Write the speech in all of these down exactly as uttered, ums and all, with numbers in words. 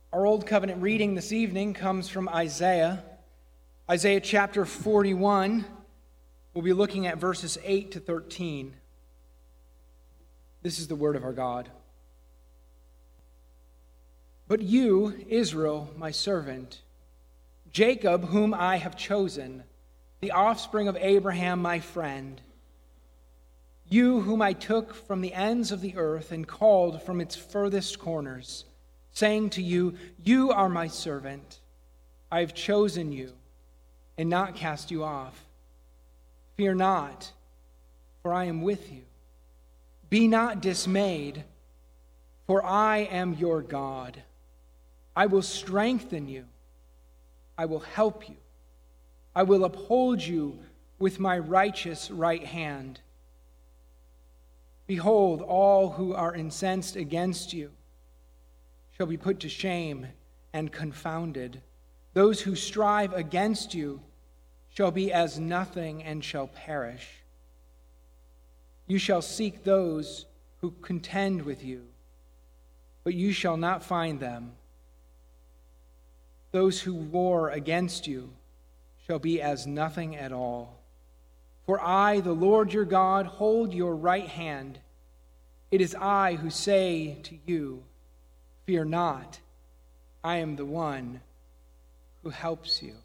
Our Old Covenant reading this evening comes from Isaiah. Isaiah chapter forty-one. We'll be looking at verses eight to thirteen. This is the word of our God. But you, Israel, my servant, Jacob, whom I have chosen, the offspring of Abraham, my friend, you whom I took from the ends of the earth and called from its furthest corners, saying to you, you are my servant. I have chosen you and not cast you off. Fear not, for I am with you. Be not dismayed, for I am your God. I will strengthen you. I will help you. I will uphold you with my righteous right hand. Behold, all who are incensed against you shall be put to shame and confounded. Those who strive against you shall be as nothing and shall perish. You shall seek those who contend with you, but you shall not find them. Those who war against you shall be as nothing at all. For I, the Lord your God, hold your right hand. It is I who say to you, fear not, I am the one who helps you.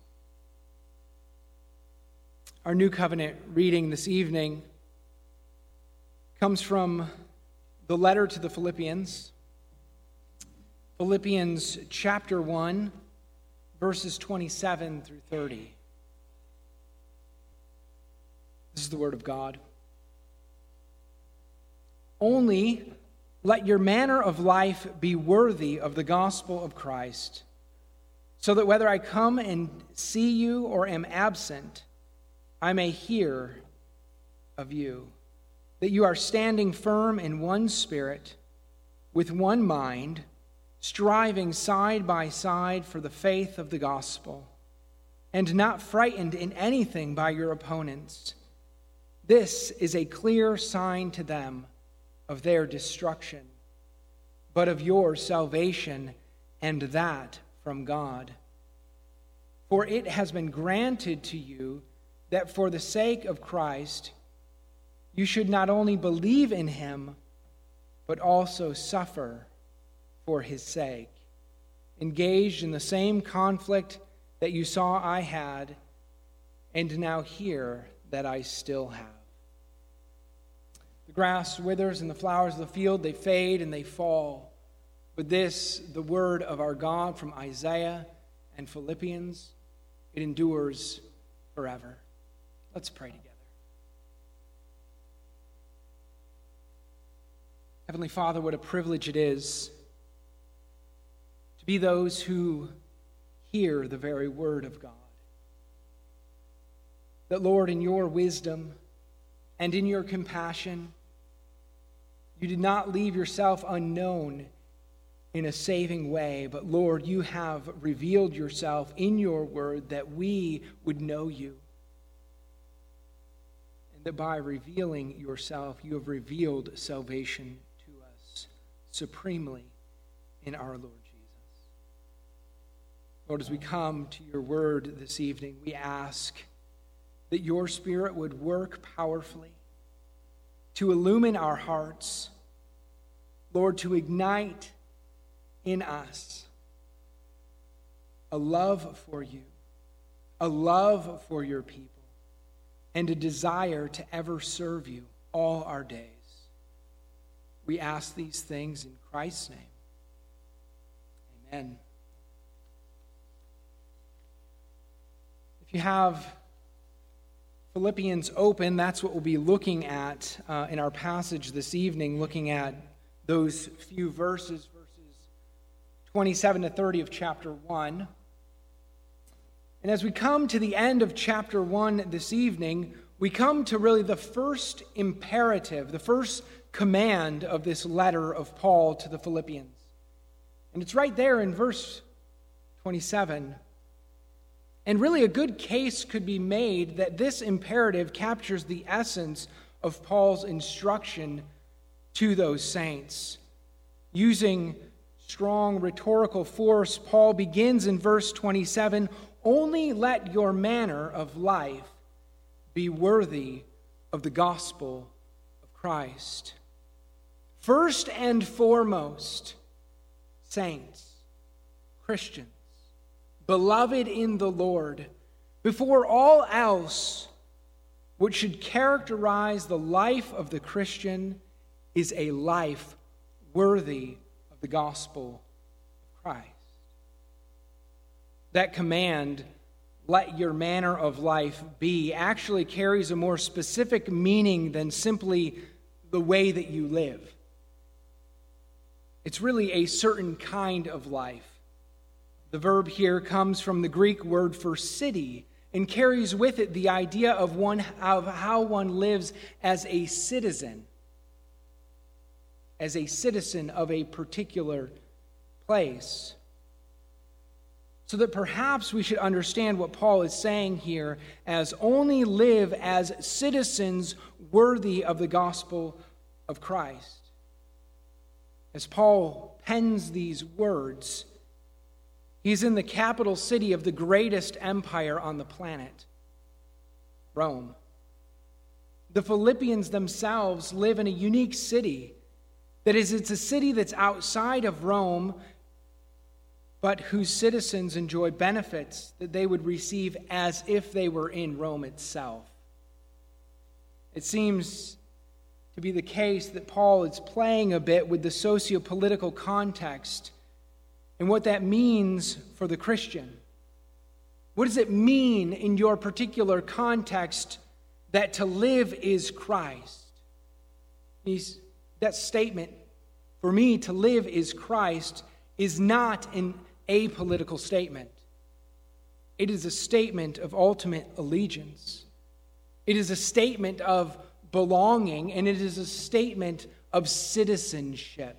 Our New Covenant reading this evening comes from the letter to the Philippians. Philippians chapter one, verses twenty-seven through thirty. This is the word of God. Only let your manner of life be worthy of the gospel of Christ, so that whether I come and see you or am absent, I may hear of you, that you are standing firm in one spirit, with one mind, striving side by side for the faith of the gospel, and not frightened in anything by your opponents. This is a clear sign to them of their destruction, but of your salvation, and that from God. For it has been granted to you that for the sake of Christ, you should not only believe in him, but also suffer for his sake, engaged in the same conflict that you saw I had, and now hear that I still have. The grass withers and the flowers of the field, they fade and they fall. But this, the word of our God from Isaiah and Philippians, it endures forever. Let's pray together. Heavenly Father, what a privilege it is to be those who hear the very word of God. That, Lord, in your wisdom and in your compassion, you did not leave yourself unknown in a saving way, but, Lord, you have revealed yourself in your word that we would know you. And that by revealing yourself, you have revealed salvation to us supremely in our Lord Jesus. Lord, as we come to your word this evening, we ask that your Spirit would work powerfully to illumine our hearts, Lord, to ignite in us a love for you, a love for your people, and a desire to ever serve you all our days. We ask these things in Christ's name. Amen. If you have Philippians open, that's what we'll be looking at uh, in our passage this evening, looking at those few verses, verses twenty-seven to thirty of chapter one. And as we come to the end of chapter one this evening, we come to really the first imperative, the first command of this letter of Paul to the Philippians. And it's right there in verse twenty-seven. And really a good case could be made that this imperative captures the essence of Paul's instruction to those saints, using strong rhetorical force, Paul begins in verse twenty-seven, "Only let your manner of life be worthy of the gospel of Christ." First and foremost, saints, Christians, beloved in the Lord, before all else, what should characterize the life of the Christian is a life worthy of the gospel of Christ. That command, "let your manner of life be," actually carries a more specific meaning than simply the way that you live. It's really a certain kind of life. The verb here comes from the Greek word for city and carries with it the idea of one of how one lives as a citizen, as a citizen of a particular place. So that perhaps we should understand what Paul is saying here as only live as citizens worthy of the gospel of Christ. As Paul pens these words, he's in the capital city of the greatest empire on the planet, Rome. The Philippians themselves live in a unique city. That is, it's a city that's outside of Rome, but whose citizens enjoy benefits that they would receive as if they were in Rome itself. It seems to be the case that Paul is playing a bit with the socio-political context and what that means for the Christian. What does it mean in your particular context that to live is Christ? He's, that statement, for me to live is Christ, is not an apolitical statement. It is a statement of ultimate allegiance. It is a statement of belonging, and it is a statement of citizenship.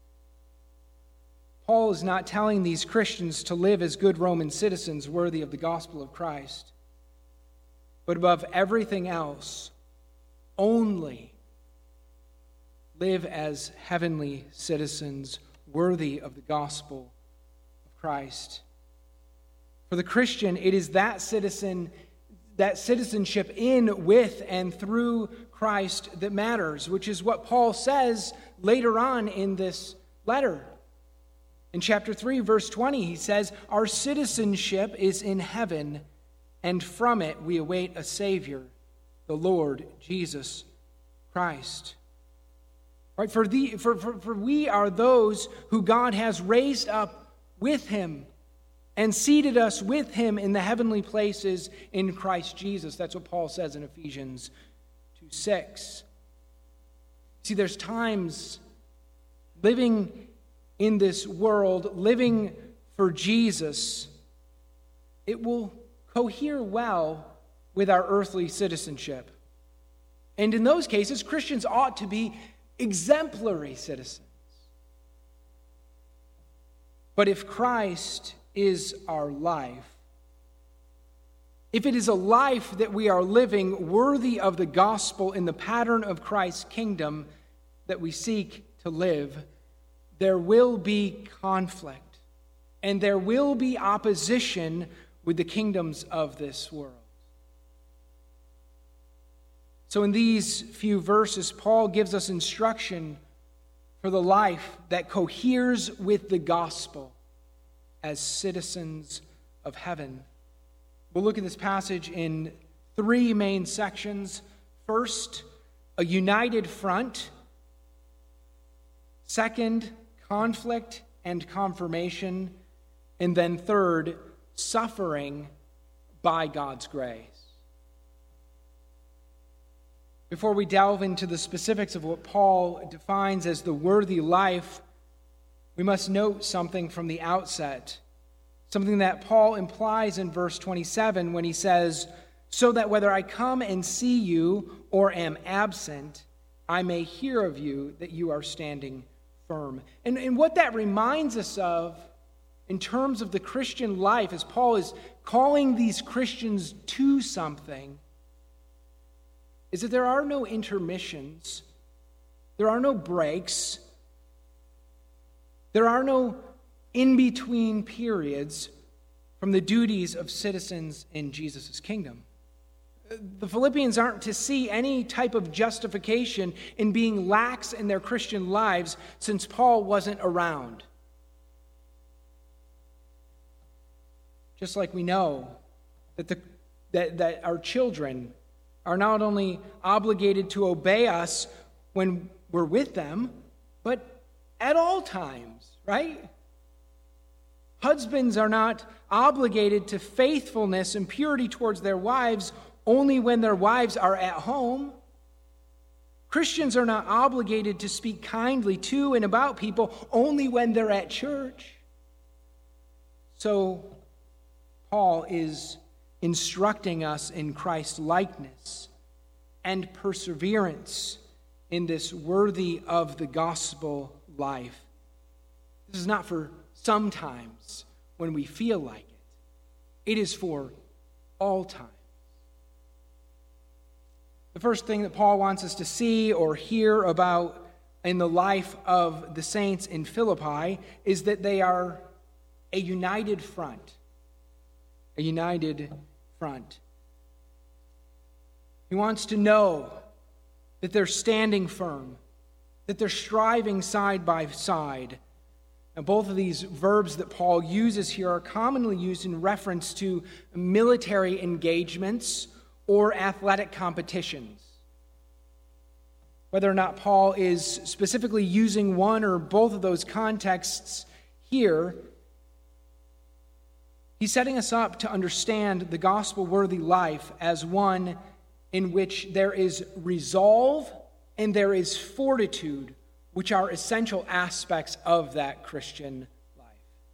Paul is not telling these Christians to live as good Roman citizens worthy of the gospel of Christ, but above everything else, only live as heavenly citizens worthy of the gospel of Christ. For the Christian, it is that citizen, that citizenship in, with, and through Christ that matters, which is what Paul says later on in this letter. In chapter three, verse twenty, he says, "Our citizenship is in heaven, and from it we await a Savior, the Lord Jesus Christ." Right? For, the, for, for, for we are those who God has raised up with him and seated us with him in the heavenly places in Christ Jesus. That's what Paul says in Ephesians two six. See, there's times living in this world, living for Jesus, it will cohere well with our earthly citizenship. And in those cases, Christians ought to be exemplary citizens. But if Christ is our life, if it is a life that we are living worthy of the gospel in the pattern of Christ's kingdom that we seek to live, there will be conflict and there will be opposition with the kingdoms of this world. So in these few verses, Paul gives us instruction for the life that coheres with the gospel as citizens of heaven. We'll look at this passage in three main sections. First, a united front. Second, conflict and confirmation. And then third, suffering by God's grace. Before we delve into the specifics of what Paul defines as the worthy life, we must note something from the outset. Something that Paul implies in verse twenty-seven when he says, "So that whether I come and see you or am absent, I may hear of you that you are standing firm." And, and what that reminds us of in terms of the Christian life, as Paul is calling these Christians to something, is that there are no intermissions, there are no breaks, There are no in-between periods from the duties of citizens in Jesus' kingdom. The Philippians aren't to see any type of justification in being lax in their Christian lives since Paul wasn't around. Just like we know that, the, that, that our children are not only obligated to obey us when we're with them, but at all times, right? Husbands are not obligated to faithfulness and purity towards their wives only when their wives are at home. Christians are not obligated to speak kindly to and about people only when they're at church. So, Paul is instructing us in Christ's likeness and perseverance in this worthy of the gospel life. This is not for sometimes when we feel like it. It is for all time. The first thing that Paul wants us to see or hear about in the life of the saints in Philippi is that they are a united front. A united front. He wants to know that they're standing firm, that they're striving side by side. And both of these verbs that Paul uses here are commonly used in reference to military engagements or athletic competitions. Whether or not Paul is specifically using one or both of those contexts here, he's setting us up to understand the gospel-worthy life as one in which there is resolve and there is fortitude, which are essential aspects of that Christian life.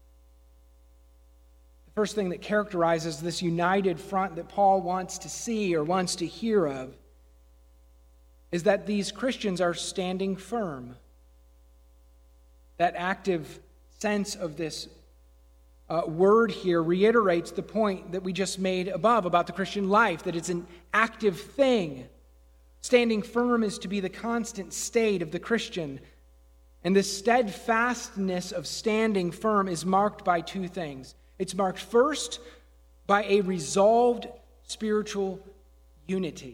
The first thing that characterizes this united front that Paul wants to see or wants to hear of is that these Christians are standing firm. That active sense of this uh, word here reiterates the point that we just made above about the Christian life, that it's an active thing. Standing firm is to be the constant state of the Christian. And the steadfastness of standing firm is marked by two things. It's marked first by a resolved spiritual unity.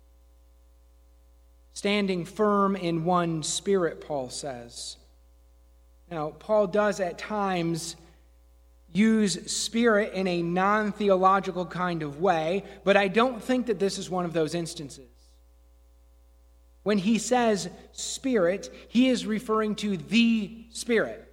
Standing firm in one spirit, Paul says. Now, Paul does at times use spirit in a non-theological kind of way, but I don't think that this is one of those instances. When he says spirit, he is referring to the Spirit.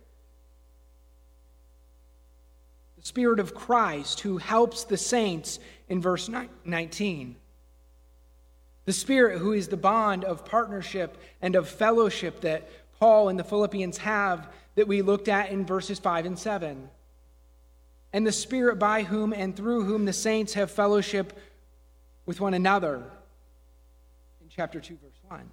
The Spirit of Christ who helps the saints in verse nineteen. The Spirit who is the bond of partnership and of fellowship that Paul and the Philippians have that we looked at in verses five and seven. And the Spirit by whom and through whom the saints have fellowship with one another. In chapter two, verse one.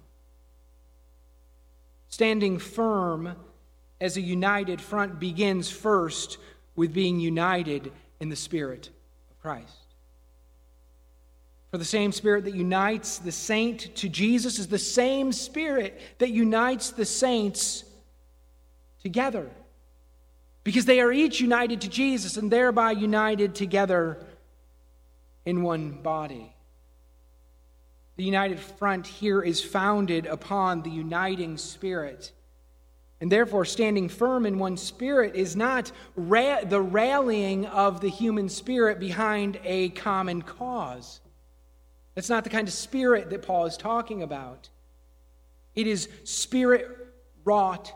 Standing firm as a united front begins first with being united in the Spirit of Christ. For the same Spirit that unites the saint to Jesus is the same Spirit that unites the saints together. Because they are each united to Jesus and thereby united together in one body. The united front here is founded upon the uniting Spirit. And therefore, standing firm in one spirit is not ra- the rallying of the human spirit behind a common cause. That's not the kind of spirit that Paul is talking about. It is spirit-wrought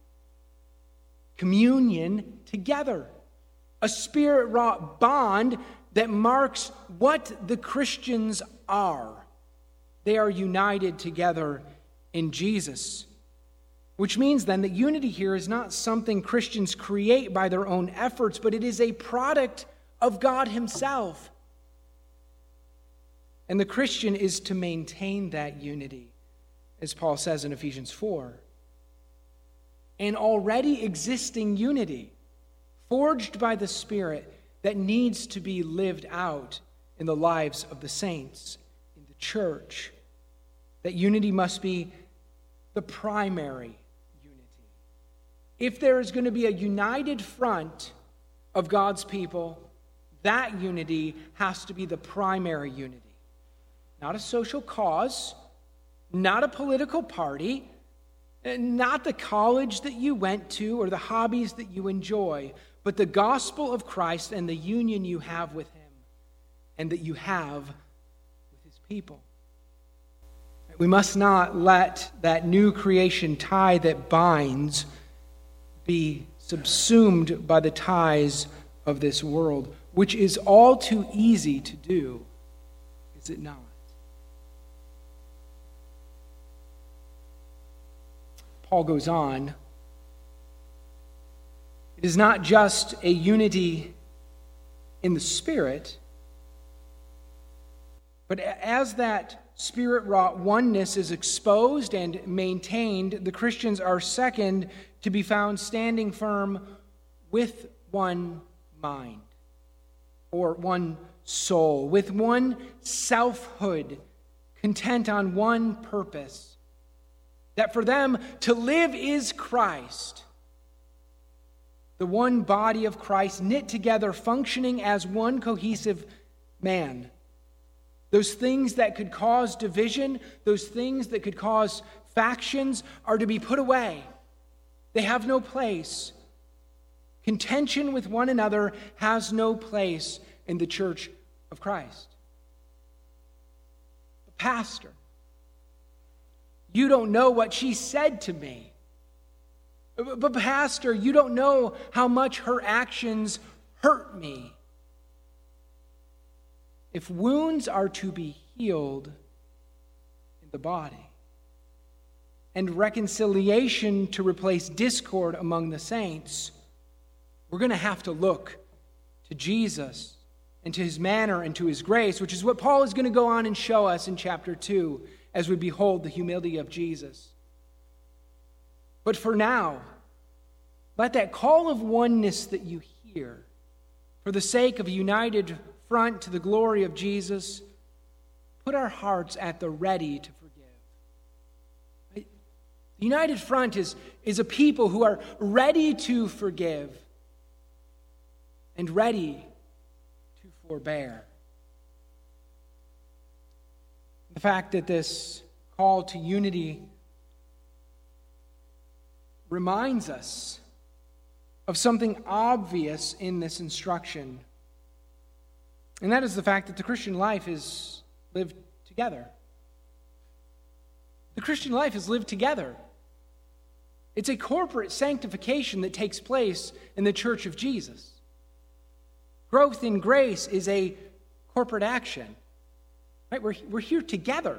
communion together. A spirit-wrought bond that marks what the Christians are. They are united together in Jesus. Which means then that unity here is not something Christians create by their own efforts, but it is a product of God Himself. And the Christian is to maintain that unity, as Paul says in Ephesians four. An already existing unity, forged by the Spirit, that needs to be lived out in the lives of the saints, in the church. That unity must be the primary unity. if there is going to be a united front of God's people, that unity has to be the primary unity. Not a social cause, not a political party, not the college that you went to or the hobbies that you enjoy, but the gospel of Christ and the union you have with him and that you have with his people. We must not let that new creation tie that binds be subsumed by the ties of this world, which is all too easy to do, is it not? Paul goes on. It is not just a unity in the Spirit, but as that Spirit-wrought oneness is exposed and maintained, the Christians are second to be found standing firm with one mind, or one soul, with one selfhood, content on one purpose, that for them to live is Christ. The one body of Christ knit together, functioning as one cohesive man. Those things that could cause division, those things that could cause factions are to be put away. They have no place. Contention with one another has no place in the church of Christ. But Pastor, you don't know what she said to me. But Pastor, you don't know how much her actions hurt me. If wounds are to be healed in the body, and reconciliation to replace discord among the saints, we're going to have to look to Jesus and to his manner and to his grace, which is what Paul is going to go on and show us in chapter two as we behold the humility of Jesus. But for now, let that call of oneness that you hear, for the sake of a united front to the glory of Jesus, put our hearts at the ready to forgive. Right? The united front is, is a people who are ready to forgive and ready to forbear. The fact that this call to unity reminds us of something obvious in this instruction, and that is the fact that the Christian life is lived together. The Christian life is lived together. It's a corporate sanctification that takes place in the church of Jesus. Growth in grace is a corporate action. Right? We're, we're here together,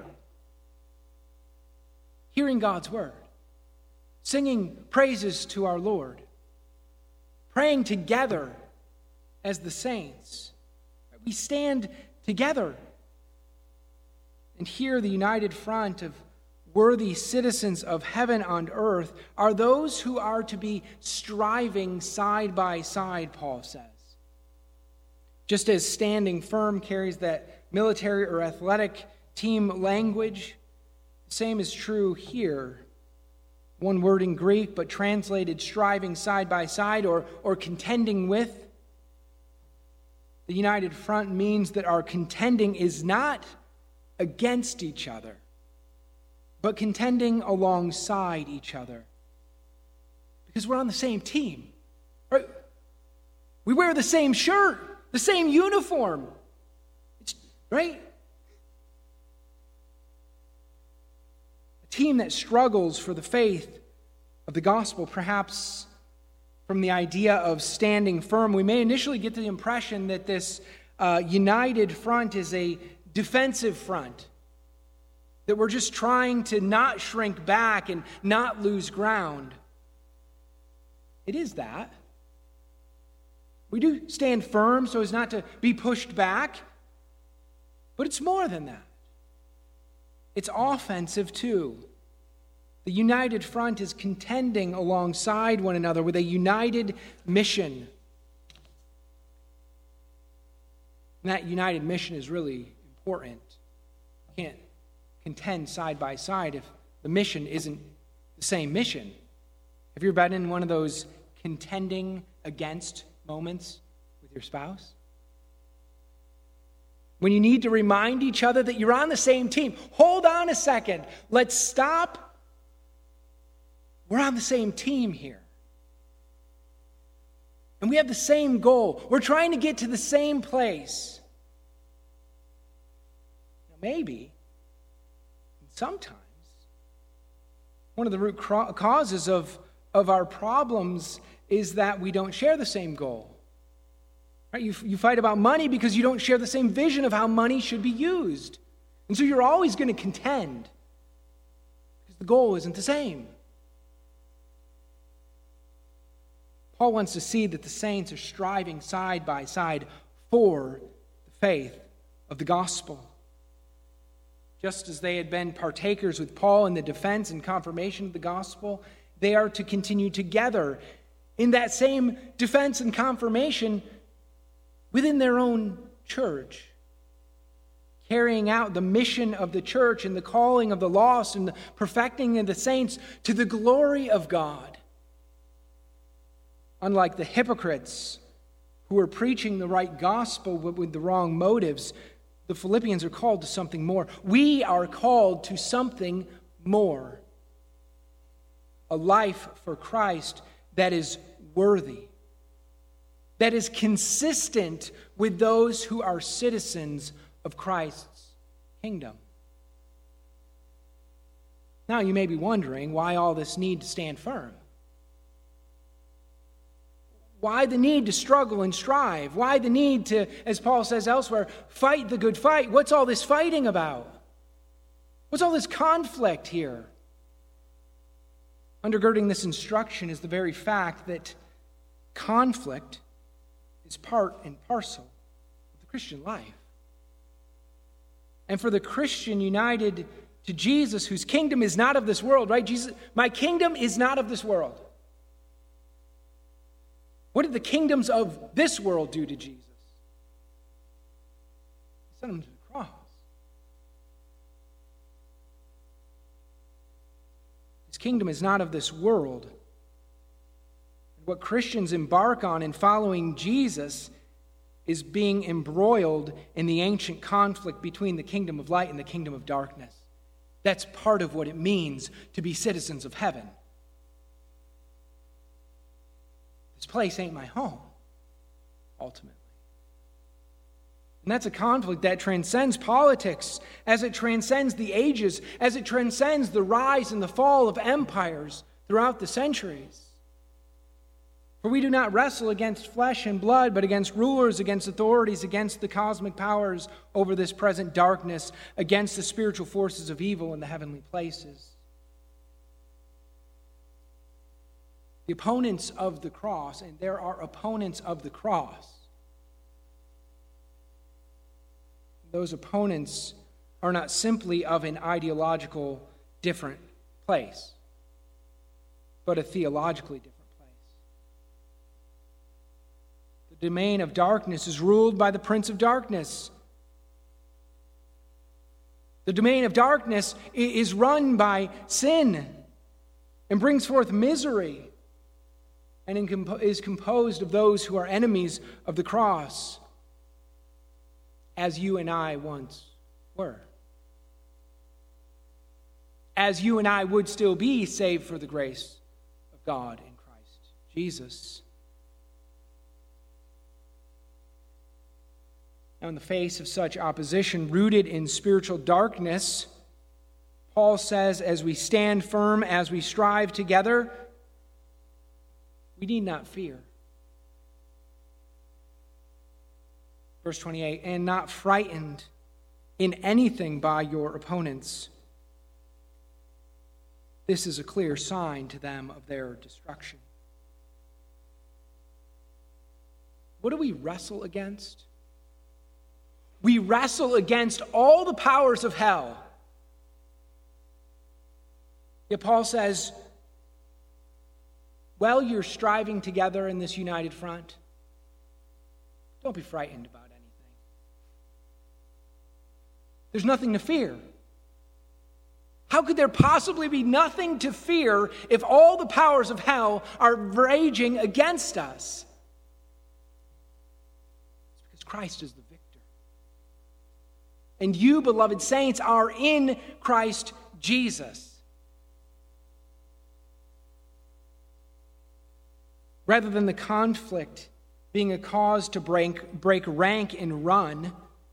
hearing God's word, singing praises to our Lord, praying together as the saints. We stand together. And here, the united front of worthy citizens of heaven on earth are those who are to be striving side by side, Paul says. Just as standing firm carries that military or athletic team language, the same is true here. One word in Greek, but translated striving side by side or, or contending with. The united front means that our contending is not against each other, but contending alongside each other. Because we're on the same team. Right? We wear the same shirt, the same uniform. It's, right? A team that struggles for the faith of the gospel, perhaps from the idea of standing firm, we may initially get the impression that this uh, united front is a defensive front, that we're just trying to not shrink back and not lose ground. It is that. We do stand firm so as not to be pushed back, but it's more than that. It's offensive too. The united front is contending alongside one another with a united mission. And that united mission is really important. You can't contend side by side if the mission isn't the same mission. Have you ever been in one of those contending against moments with your spouse? When you need to remind each other that you're on the same team. Hold on a second. Let's stop. We're on the same team here. And we have the same goal. We're trying to get to the same place. Now, maybe, sometimes, one of the root causes of, of our problems is that we don't share the same goal. Right? You, you fight about money because you don't share the same vision of how money should be used. And so you're always going to contend because the goal isn't the same. Paul wants to see that the saints are striving side by side for the faith of the gospel. Just as they had been partakers with Paul in the defense and confirmation of the gospel, they are to continue together in that same defense and confirmation within their own church, carrying out the mission of the church and the calling of the lost and the perfecting of the saints to the glory of God. Unlike the hypocrites who are preaching the right gospel with the wrong motives, the Philippians are called to something more. We are called to something more. A life for Christ that is worthy, that is consistent with those who are citizens of Christ's kingdom. Now you may be wondering why all this need to stand firm. Why the need to struggle and strive? Why the need to, as Paul says elsewhere, fight the good fight? What's all this fighting about? What's all this conflict here? Undergirding this instruction is the very fact that conflict is part and parcel of the Christian life. And for the Christian united to Jesus, whose kingdom is not of this world, right? Jesus, my kingdom is not of this world. What did the kingdoms of this world do to Jesus? He sent him to the cross. His kingdom is not of this world. What Christians embark on in following Jesus is being embroiled in the ancient conflict between the kingdom of light and the kingdom of darkness. That's part of what it means to be citizens of heaven. This place ain't my home, ultimately. And that's a conflict that transcends politics, as it transcends the ages, as it transcends the rise and the fall of empires throughout the centuries. For we do not wrestle against flesh and blood, but against rulers, against authorities, against the cosmic powers over this present darkness, against the spiritual forces of evil in the heavenly places. The opponents of the cross, and there are opponents of the cross. Those opponents are not simply of an ideological different place, but a theologically different place. The domain of darkness is ruled by the prince of darkness. The domain of darkness is run by sin and brings forth misery, and is composed of those who are enemies of the cross, as you and I once were. As you and I would still be, save for the grace of God in Christ Jesus. Now, in the face of such opposition rooted in spiritual darkness, Paul says, as we stand firm, as we strive together, we need not fear. Verse twenty-eight, and not frightened in anything by your opponents. This is a clear sign to them of their destruction. What do we wrestle against? We wrestle against all the powers of hell. Yet Paul says, while you're striving together in this united front, don't be frightened about anything. There's nothing to fear. How could there possibly be nothing to fear if all the powers of hell are raging against us? It's because Christ is the victor. And you, beloved saints, are in Christ Jesus. Rather than the conflict being a cause to break, break rank and run,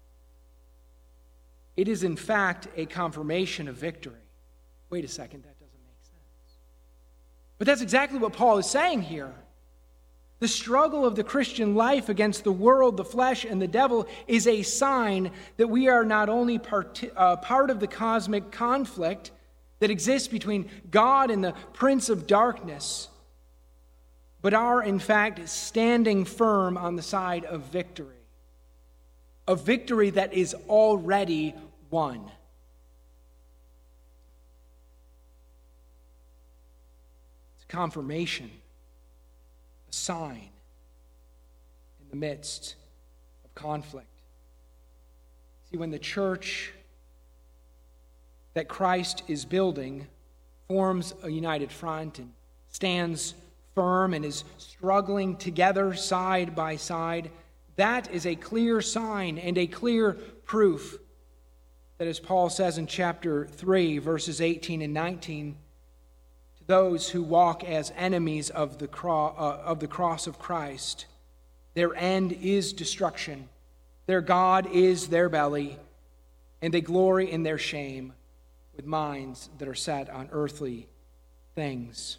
it is in fact a confirmation of victory. Wait a second, that doesn't make sense. But that's exactly what Paul is saying here. The struggle of the Christian life against the world, the flesh, and the devil is a sign that we are not only part, uh, part of the cosmic conflict that exists between God and the prince of darkness, but are in fact standing firm on the side of victory. A victory that is already won. It's a confirmation, a sign in the midst of conflict. See, when the church that Christ is building forms a united front and stands firm and is struggling together side by side, that is a clear sign and a clear proof that, as Paul says in chapter three, verses eighteen and nineteen, to those who walk as enemies of the, cro- uh, of the cross of Christ, their end is destruction, their God is their belly, and they glory in their shame with minds that are set on earthly things.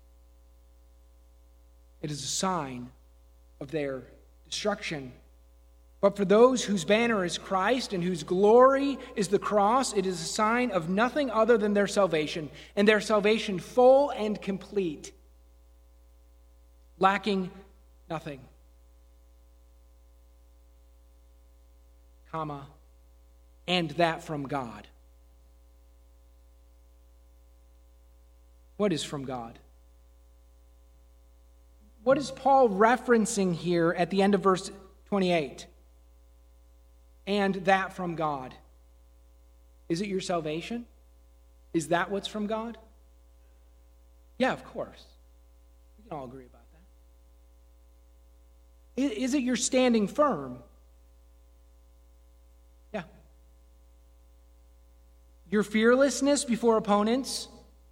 It is a sign of their destruction. But for those whose banner is Christ and whose glory is the cross, it is a sign of nothing other than their salvation, and their salvation full and complete, lacking nothing. Comma, and that from God. What is from God? What is Paul referencing here at the end of verse twenty-eight? And that from God. Is it your salvation? Is that what's from God? Yeah, of course. We can all agree about that. Is it your standing firm? Yeah. Your fearlessness before opponents?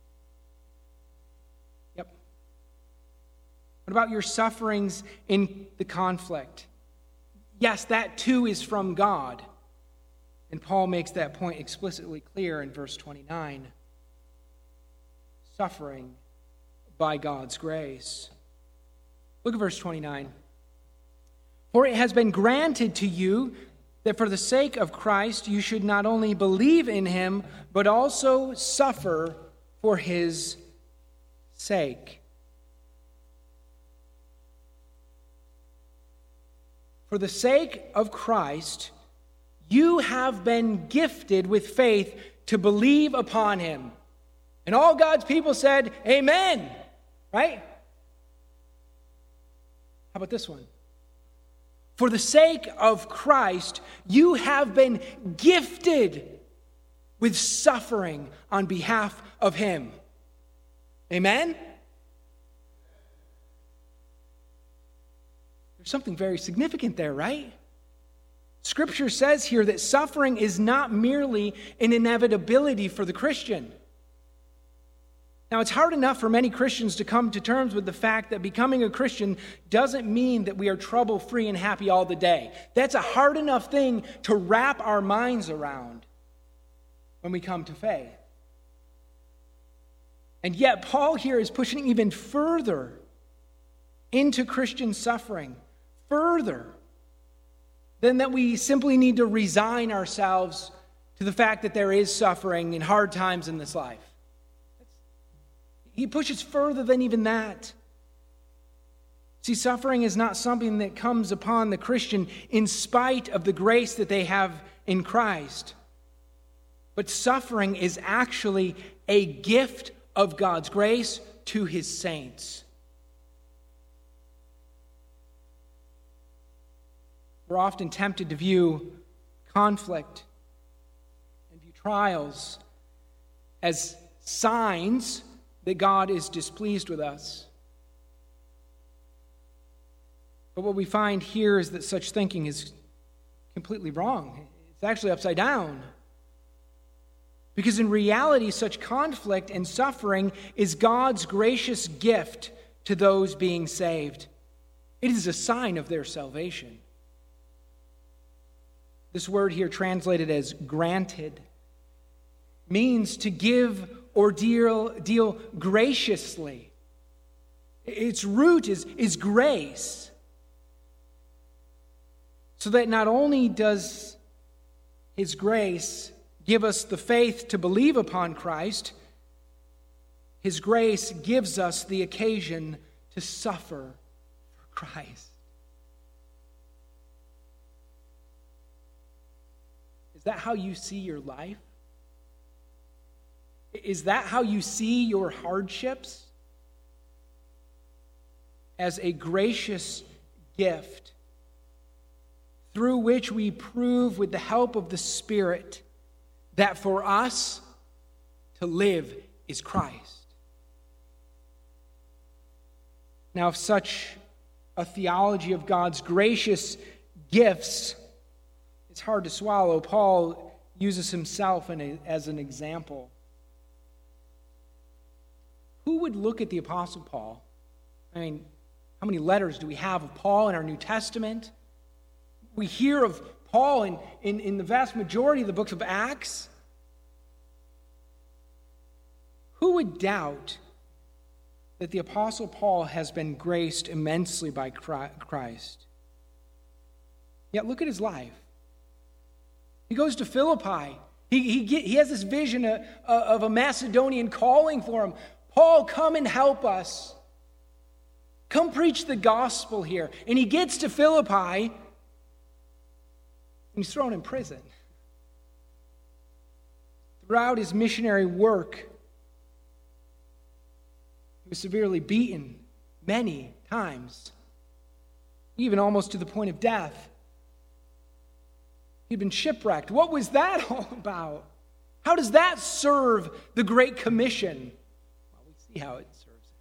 Yep. What about your sufferings in the conflict? Yes, that too is from God. And Paul makes that point explicitly clear in verse twenty-nine. Suffering by God's grace. Look at verse twenty-nine. For it has been granted to you that for the sake of Christ you should not only believe in him, but also suffer for his sake. For the sake of Christ, you have been gifted with faith to believe upon him. And all God's people said, amen. Right? How about this one? For the sake of Christ, you have been gifted with suffering on behalf of him. Amen? Something very significant there, right? Scripture says here that suffering is not merely an inevitability for the Christian. Now, it's hard enough for many Christians to come to terms with the fact that becoming a Christian doesn't mean that we are trouble-free and happy all the day. That's a hard enough thing to wrap our minds around when we come to faith. And yet, Paul here is pushing even further into Christian suffering. Further than that we simply need to resign ourselves to the fact that there is suffering and hard times in this life. He pushes further than even that. See, suffering is not something that comes upon the Christian in spite of the grace that they have in Christ. But suffering is actually a gift of God's grace to his saints. We're often tempted to view conflict and view trials as signs that God is displeased with us. But what we find here is that such thinking is completely wrong. It's actually upside down. Because in reality, such conflict and suffering is God's gracious gift to those being saved. It is a sign of their salvation. This word here, translated as granted, means to give or deal, deal graciously. Its root is, is grace. So that not only does His grace give us the faith to believe upon Christ, His grace gives us the occasion to suffer for Christ. Is that how you see your life? Is that how you see your hardships? As a gracious gift through which we prove with the help of the Spirit that for us to live is Christ. Now, if such a theology of God's gracious gifts is hard to swallow, Paul uses himself in a, as an example. Who would look at the Apostle Paul? I mean, how many letters do we have of Paul in our New Testament? We hear of Paul in, in, in the vast majority of the books of Acts. Who would doubt that the Apostle Paul has been graced immensely by Christ? Yet look at his life. He goes to Philippi. He, he, get, he has this vision of, of a Macedonian calling for him. Paul, come and help us. Come preach the gospel here. And he gets to Philippi, and he's thrown in prison. Throughout his missionary work, he was severely beaten many times, even almost to the point of death. He'd been shipwrecked. What was that all about? How does that serve the Great Commission? Well, we see how it serves it.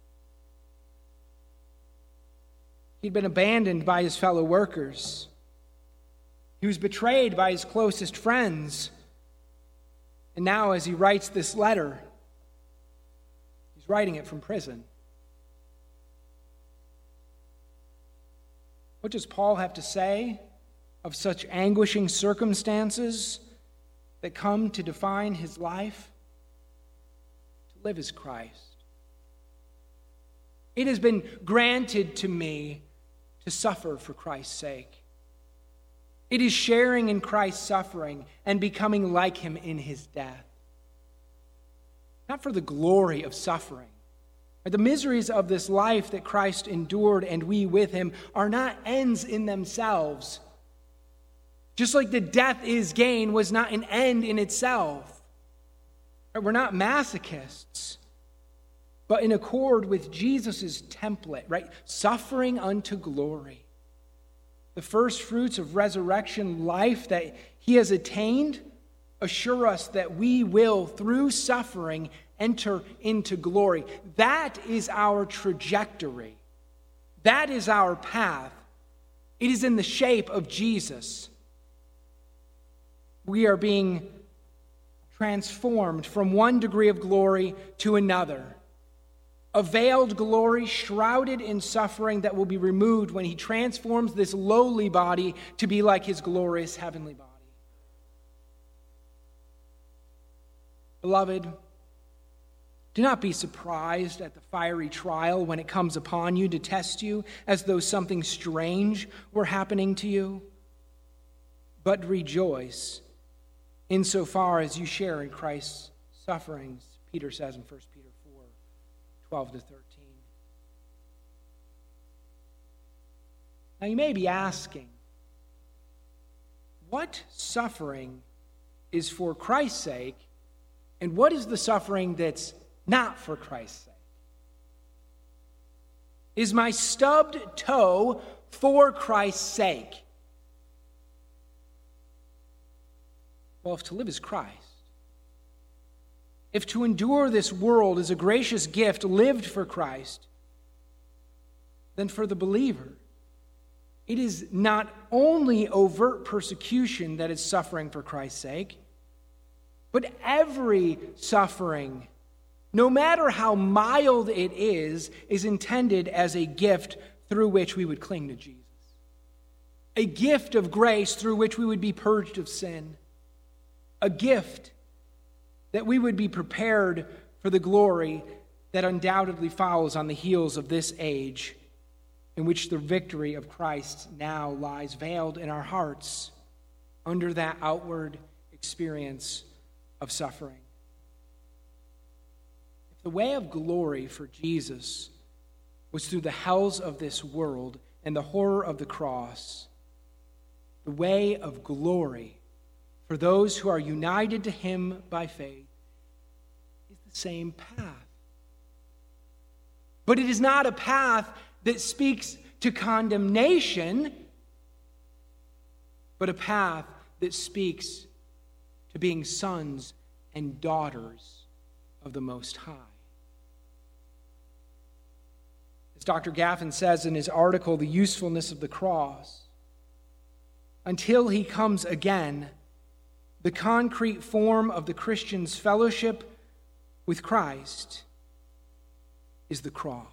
He'd been abandoned by his fellow workers. He was betrayed by his closest friends. And now, as he writes this letter, he's writing it from prison. What does Paul have to say of such anguishing circumstances that come to define his life? To live as Christ. It has been granted to me to suffer for Christ's sake. It is sharing in Christ's suffering and becoming like him in his death. Not for the glory of suffering. The miseries of this life that Christ endured and we with him are not ends in themselves. Just like the death is gain was not an end in itself. We're not masochists, but in accord with Jesus' template, right? Suffering unto glory. The first fruits of resurrection life that he has attained assure us that we will, through suffering, enter into glory. That is our trajectory. That is our path. It is in the shape of Jesus. We are being transformed from one degree of glory to another. A veiled glory shrouded in suffering that will be removed when he transforms this lowly body to be like his glorious heavenly body. Beloved, do not be surprised at the fiery trial when it comes upon you to test you as though something strange were happening to you. But rejoice insofar as you share in Christ's sufferings, Peter says in First Peter four, twelve to thirteen. Now you may be asking, what suffering is for Christ's sake, and what is the suffering that's not for Christ's sake? Is my stubbed toe for Christ's sake? Well, if to live is Christ, if to endure this world is a gracious gift lived for Christ, then for the believer, it is not only overt persecution that is suffering for Christ's sake, but every suffering, no matter how mild it is, is intended as a gift through which we would cling to Jesus. A gift of grace through which we would be purged of sin. A gift that we would be prepared for the glory that undoubtedly follows on the heels of this age, in which the victory of Christ now lies veiled in our hearts under that outward experience of suffering. If the way of glory for Jesus was through the hells of this world and the horror of the cross, the way of glory for those who are united to him by faith is the same path. But it is not a path that speaks to condemnation, but a path that speaks to being sons and daughters of the Most High. As Doctor Gaffin says in his article, The Usefulness of the Cross, until he comes again, the concrete form of the Christian's fellowship with Christ is the cross.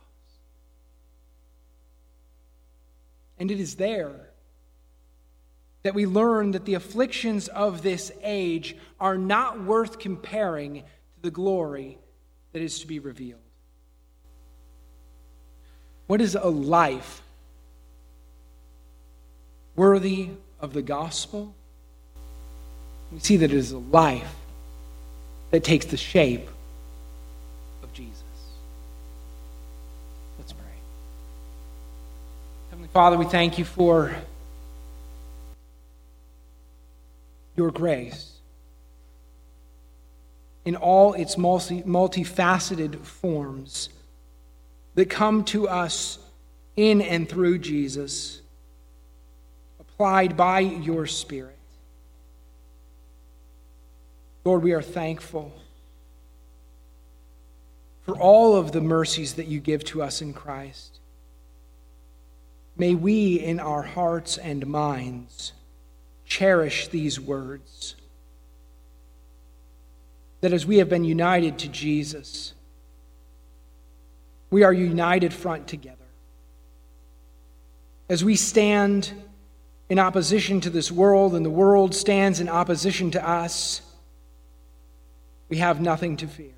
And it is there that we learn that the afflictions of this age are not worth comparing to the glory that is to be revealed. What is a life worthy of the gospel? We see that it is a life that takes the shape of Jesus. Let's pray. Heavenly Father, we thank you for your grace in all its multi, multifaceted forms that come to us in and through Jesus, applied by your Spirit. Lord, we are thankful for all of the mercies that you give to us in Christ. May we, in our hearts and minds, cherish these words, that as we have been united to Jesus, we are united front together. As we stand in opposition to this world and the world stands in opposition to us, we have nothing to fear.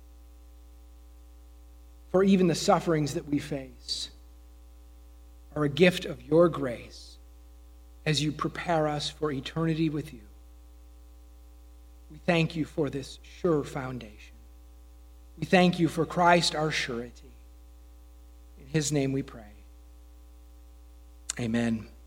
For even the sufferings that we face are a gift of your grace as you prepare us for eternity with you. We thank you for this sure foundation. We thank you for Christ, our surety. In his name we pray. Amen.